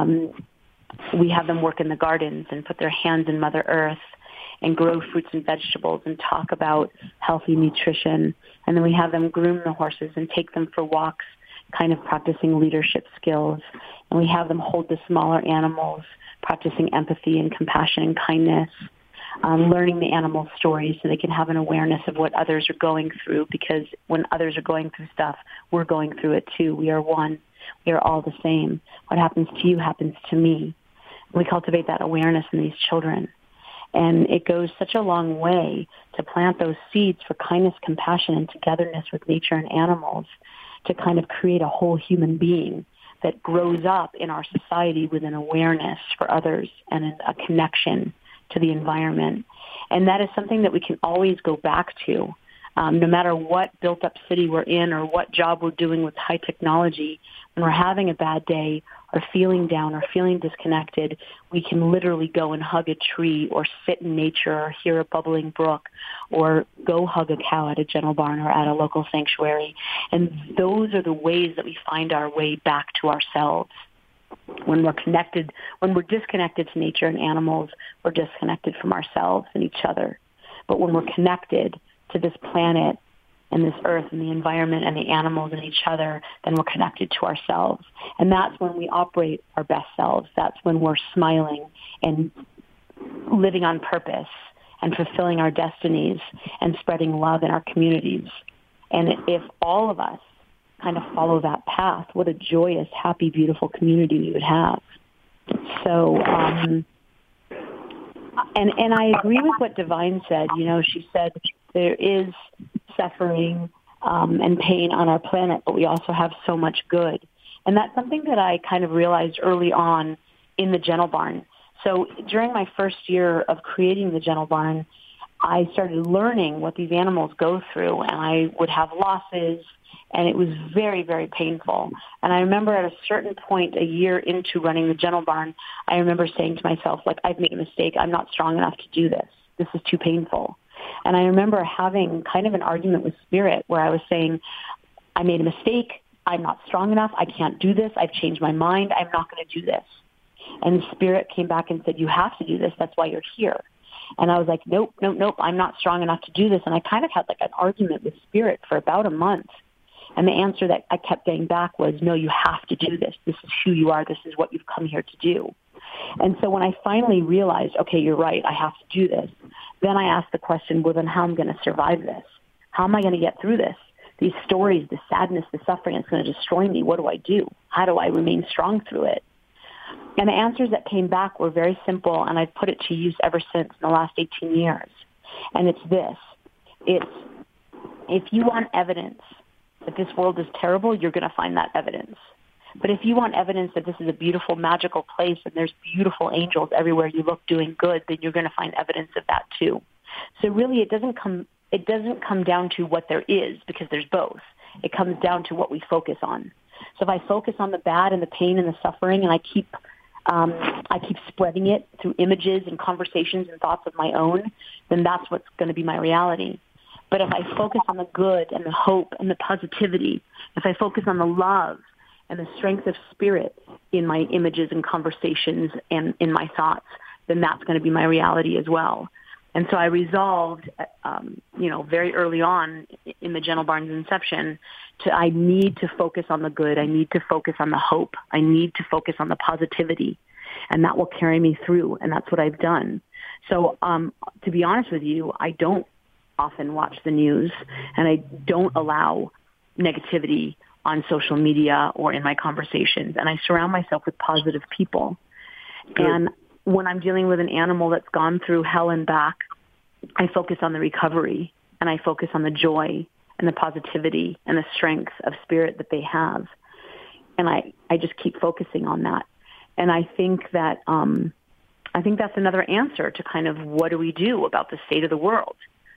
we have them work in the gardens and put their hands in Mother Earth and grow fruits and vegetables and talk about healthy nutrition. And then we have them groom the horses and take them for walks, kind of practicing leadership skills. And we have them hold the smaller animals, practicing empathy and compassion and kindness, learning the animal stories so they can have an awareness of what others are going through, because when others are going through stuff, we're going through it too. We are one. We are all the same. What happens to you happens to me. We cultivate that awareness in these children. And it goes such a long way to plant those seeds for kindness, compassion, and togetherness with nature and animals to kind of create a whole human being that grows up in our society with an awareness for others and a connection to the environment. And that is something that we can always go back to. No matter what built-up city we're in or what job we're doing with high technology, when we're having a bad day or feeling down or feeling disconnected, we can literally go and hug a tree or sit in nature or hear a bubbling brook or go hug a cow at a Gentle Barn or at a local sanctuary. And those are the ways that we find our way back to ourselves. When we're connected, when we're disconnected to nature and animals, we're disconnected from ourselves and each other. But when we're connected to this planet and this earth and the environment and the animals and each other, then we're connected to ourselves. And that's when we operate our best selves. That's when we're smiling and living on purpose and fulfilling our destinies and spreading love in our communities. And if all of us kind of follow that path, what a joyous, happy, beautiful community we would have. So, and I agree with what Divine said. She said there is suffering and pain on our planet, but we also have so much good. And that's something that I kind of realized early on in the Gentle Barn. So during my first year of creating the Gentle Barn, I started learning what these animals go through, and I would have losses, and it was very, very painful. And I remember at a certain point, a year into running the Gentle Barn, I remember saying to myself, I've made a mistake. I'm not strong enough to do this. This is too painful. And I remember having kind of an argument with Spirit where I was saying, I made a mistake. I'm not strong enough. I can't do this. I've changed my mind. I'm not going to do this. And Spirit came back and said, you have to do this. That's why you're here. And I was like, nope. I'm not strong enough to do this. And I kind of had like an argument with Spirit for about a month. And the answer that I kept getting back was, no, you have to do this. This is who you are. This is what you've come here to do. And so when I finally realized, okay, you're right, I have to do this, then I asked the question, well, then how am I going to survive this? How am I going to get through this? These stories, the sadness, the suffering, it's going to destroy me. What do I do? How do I remain strong through it? And the answers that came back were very simple, and I've put it to use ever since in the last 18 years. And it's this. It's, if you want evidence that this world is terrible, you're going to find that evidence. But if you want evidence that this is a beautiful, magical place and there's beautiful angels everywhere you look doing good, then you're going to find evidence of that too. So really, it doesn't come down to what there is, because there's both. It comes down to what we focus on. So if I focus on the bad and the pain and the suffering, and I keep spreading it through images and conversations and thoughts of my own, then that's what's going to be my reality. But if I focus on the good and the hope and the positivity, if I focus on the love and the strength of Spirit in my images and conversations and in my thoughts, then that's going to be my reality as well. And so I resolved, very early on in the Gentle Barnes inception, I need to focus on the good. I need to focus on the hope. I need to focus on the positivity, and that will carry me through. And that's what I've done. So to be honest with you, I don't often watch the news, and I don't allow negativity on social media or in my conversations. And I surround myself with positive people. Good. And when I'm dealing with an animal that's gone through hell and back, I focus on the recovery, and I focus on the joy and the positivity and the strength of Spirit that they have. And I just keep focusing on that. And I think that that's another answer to kind of what do we do about the state of the world.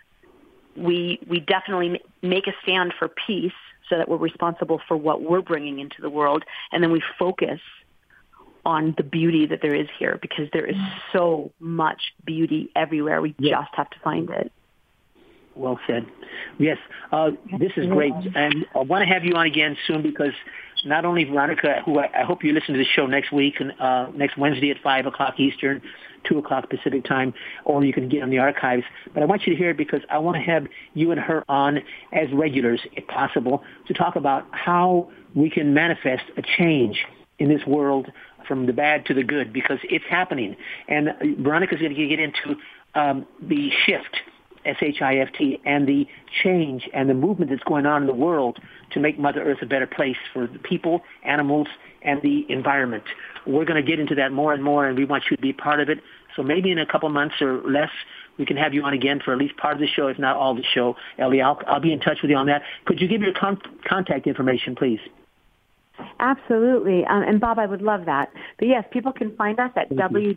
We definitely make a stand for peace so that we're responsible for what we're bringing into the world, and then we focus on the beauty that there is here, because there is so much beauty everywhere. We just have to find it. Well said. Yes, this is great. And I want to have you on again soon, because not only Veronica, who I hope you listen to the show next week, next Wednesday at 5 o'clock Eastern, 2 o'clock Pacific time, or you can get on the archives. But I want you to hear it because I want to have you and her on as regulars, if possible, to talk about how we can manifest a change in this world from the bad to the good, because it's happening. And Veronica's going to get into the shift, SHIFT, and the change and the movement that's going on in the world to make Mother Earth a better place for the people, animals, and the environment. We're going to get into that more and more, and we want you to be part of it. So maybe in a couple months or less, we can have you on again for at least part of the show, if not all the show. Ellie, I'll be in touch with you on that. Could you give your contact information, please? Absolutely. And Bob, I would love that. But yes, people can find us at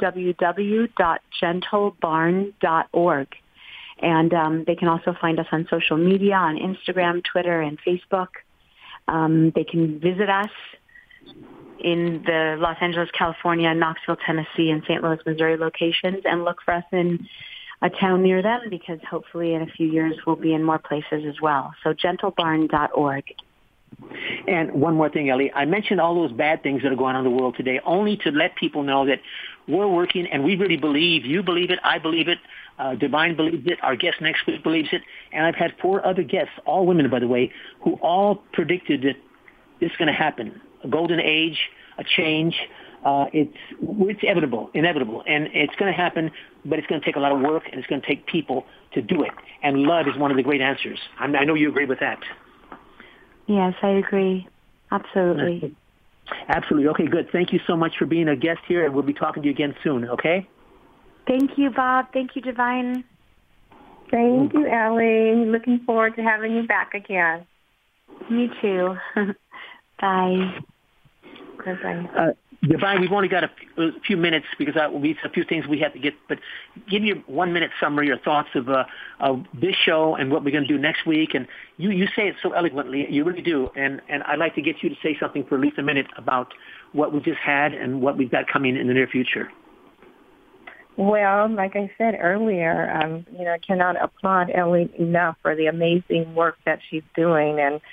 www.gentlebarn.org. And they can also find us on social media, on Instagram, Twitter, and Facebook. They can visit us in the Los Angeles, California, Knoxville, Tennessee, and St. Louis, Missouri locations, and look for us in a town near them, because hopefully in a few years we'll be in more places as well. So gentlebarn.org. And one more thing, Ellie. I mentioned all those bad things that are going on in the world today only to let people know that we're working, and we really believe. You believe it. I believe it. Divine believes it. Our guest next week believes it. And I've had 4 other guests, all women, by the way, who all predicted that this is going to happen. A golden age, a change. It's inevitable, and it's going to happen, but it's going to take a lot of work, and it's going to take people to do it. And love is one of the great answers. I know you agree with that. Yes, I agree. Absolutely. Absolutely. Okay, good. Thank you so much for being a guest here, and we'll be talking to you again soon, okay? Thank you, Bob. Thank you, Divine. Thank you, Ellie. Looking forward to having you back again. Me too. Bye. Bye-bye. Divine, we've only got a few minutes because we have a few things we have to get, but give me a 1-minute summary or thoughts of this show and what we're going to do next week. And you say it so eloquently, you really do. And I'd like to get you to say something for at least a minute about what we just had and what we've got coming in the near future. Well, like I said earlier, I cannot applaud Ellie enough for the amazing work that she's doing. And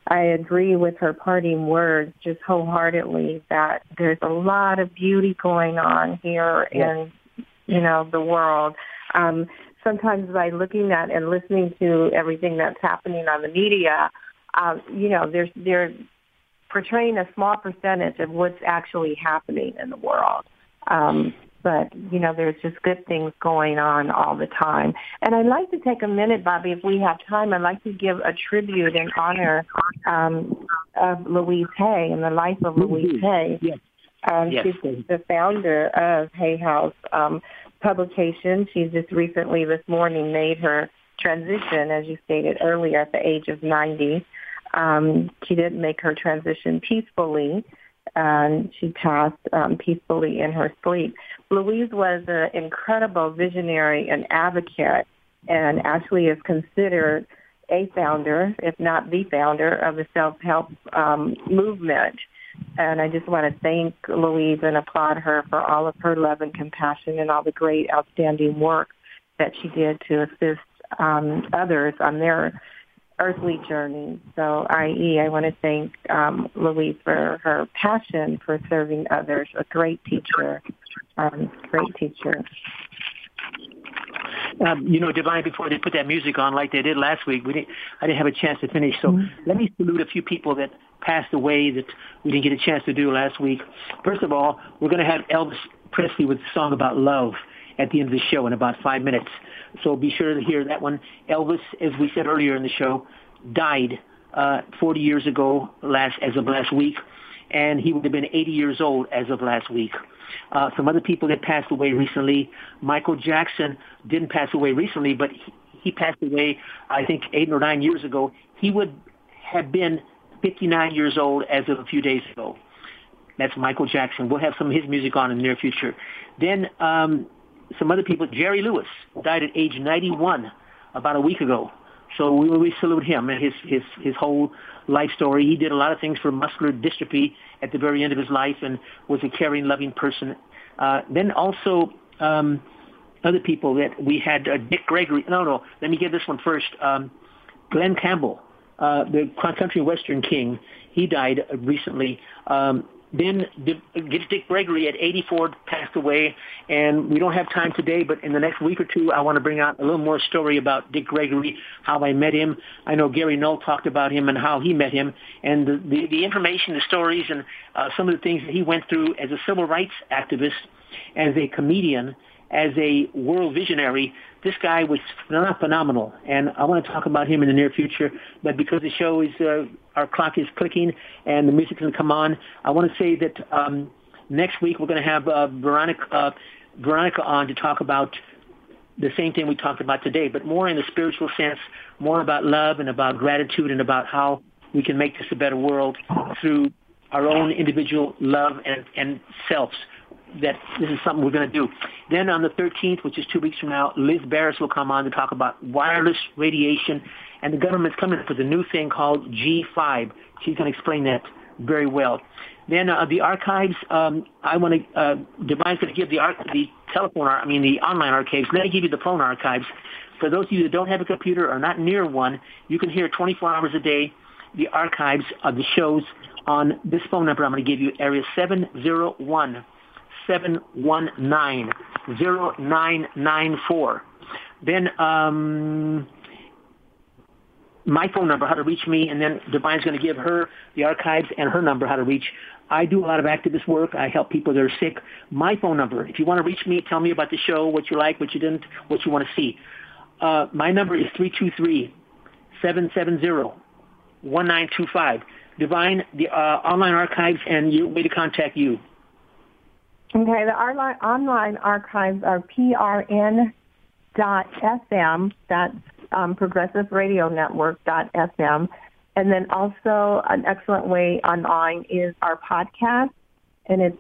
I agree with her parting words just wholeheartedly that there's a lot of beauty going on here in, the world. Sometimes by looking at and listening to everything that's happening on the media, they're portraying a small percentage of what's actually happening in the world. But, there's just good things going on all the time. And I'd like to take a minute, Bobby, if we have time, I'd like to give a tribute in honor of Louise Hay and the life of Louise Hay. Yes. She's the founder of Hay House publication. She just recently this morning made her transition, as you stated earlier, at the age of 90. She didn't make her transition peacefully. She passed peacefully in her sleep. Louise was an incredible visionary and advocate, and actually is considered a founder, if not the founder, of the self-help movement. And I just want to thank Louise and applaud her for all of her love and compassion and all the great, outstanding work that she did to assist others on their earthly journey. So, I want to thank Louise for her passion for serving others. A great teacher. Divine, before they put that music on like they did last week, I didn't have a chance to finish. So let me salute a few people that passed away that we didn't get a chance to do last week. First of all, we're going to have Elvis Presley with a song about love at the end of the show in about 5 minutes. So be sure to hear that one. Elvis, as we said earlier in the show, died 40 years ago as of last week, and he would have been 80 years old as of last week. Some other people that passed away recently, Michael Jackson didn't pass away recently, but he passed away, I think, 8 or 9 years ago. He would have been 59 years old as of a few days ago. That's Michael Jackson. We'll have some of his music on in the near future. Then some other people, Jerry Lewis died at age 91 about a week ago. So we salute him and his whole life story. He did a lot of things for muscular dystrophy at the very end of his life and was a caring, loving person. Then also other people that we had, Dick Gregory. No, let me give this one first. Glenn Campbell, the country western king, he died recently. Then Dick Gregory at 84 passed away, and we don't have time today, but in the next week or two, I want to bring out a little more story about Dick Gregory, how I met him. I know Gary Null talked about him and how he met him, and the information, the stories, and some of the things that he went through as a civil rights activist, as a comedian, as a world visionary. This guy was phenomenal, and I want to talk about him in the near future. But because the show is, our clock is clicking and the music's going to come on, I want to say that next week we're going to have Veronica on to talk about the same thing we talked about today, but more in the spiritual sense, more about love and about gratitude and about how we can make this a better world through our own individual love and selves. That this is something we're going to do. Then on the 13th, which is 2 weeks from now, Liz Barris will come on to talk about wireless radiation, and the government's coming up with a new thing called G5. She's going to explain that very well. Then the archives, Divine's going to give the online archives. Let me give you the phone archives. For those of you that don't have a computer or not near one, you can hear 24 hours a day the archives of the shows on this phone number I'm going to give you, area 701-719-0994. Then my phone number, how to reach me, and then Divine's going to give her the archives and her number, how to reach. I do a lot of activist work. I help people that are sick. My phone number, if you want to reach me, tell me about the show, what you like, what you didn't, what you want to see. My number is 323-770-1925. Divine, the online archives and your way to contact you. Okay, the online archives are prn.fm, that's Progressive Radio Network.fm, and then also an excellent way online is our podcast, and it's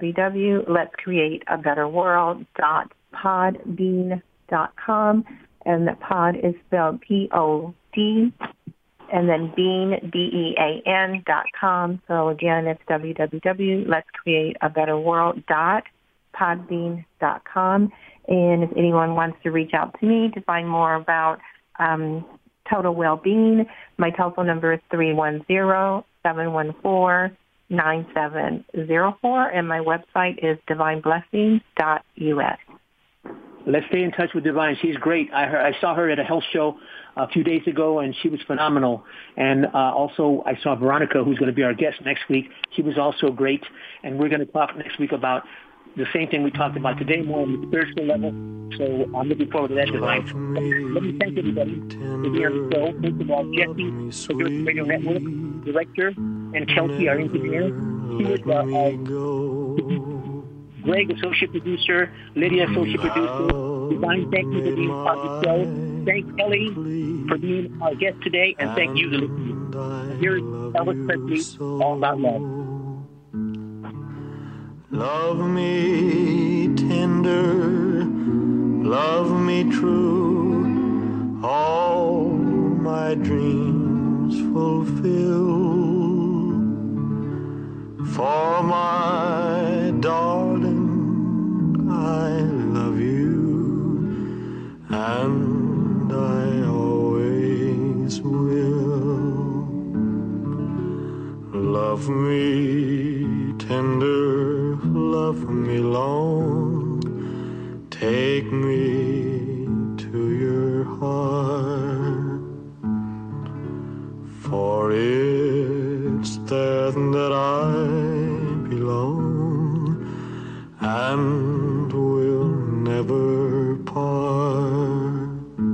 www.letscreateabetterworld.podbean.com, and the pod is spelled P-O-D, and then Bean, BEAN.com. So again, it's www.letscreateabetterworld.podbean.com. And if anyone wants to reach out to me to find more about total well-being. My telephone number is 310-714-9704, and my website is divineblessings.us. Let's stay in touch with Divine. She's great. I saw her at a health show a few days ago, and she was phenomenal. And also, I saw Veronica, who's going to be our guest next week. She was also great. And we're going to talk next week about the same thing we talked about today, more on the spiritual level. So I'm looking forward to that, Divine. Let me thank everybody for being on the show. First of all, Jesse, producer Radio Network, director, and Kelsey, our engineer. Greg, associate producer, Lydia, associate producer. Divine, thank you for being part of the show. Thank Kelly for being our guest today, and thank you, the listeners. Here's Elvis Presley, All About Love. Love me tender, love me true, all my dreams fulfill. For my darling, I love you, and I always will. Love me tender, love me long, take me to your heart, for it's there that I belong and will never part.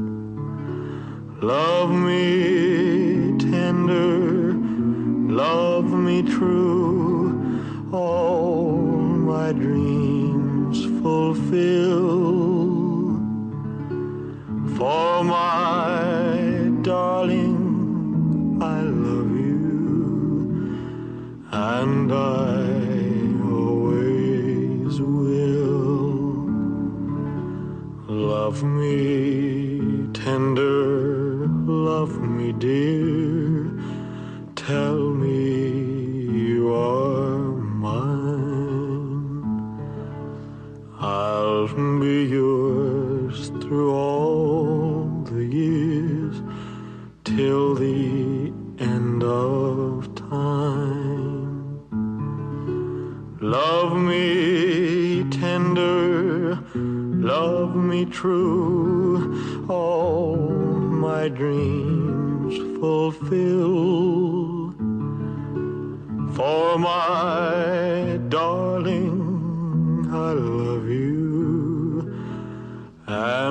Love me tender, love me true, all my dreams fulfill. For my darling, I love you, and I always will. Love me tender, love me dear, tell me you are mine. I'll be yours through all the years, till the end of time. Love me tender, love me true, all my dreams fulfill. For my darling, I love you,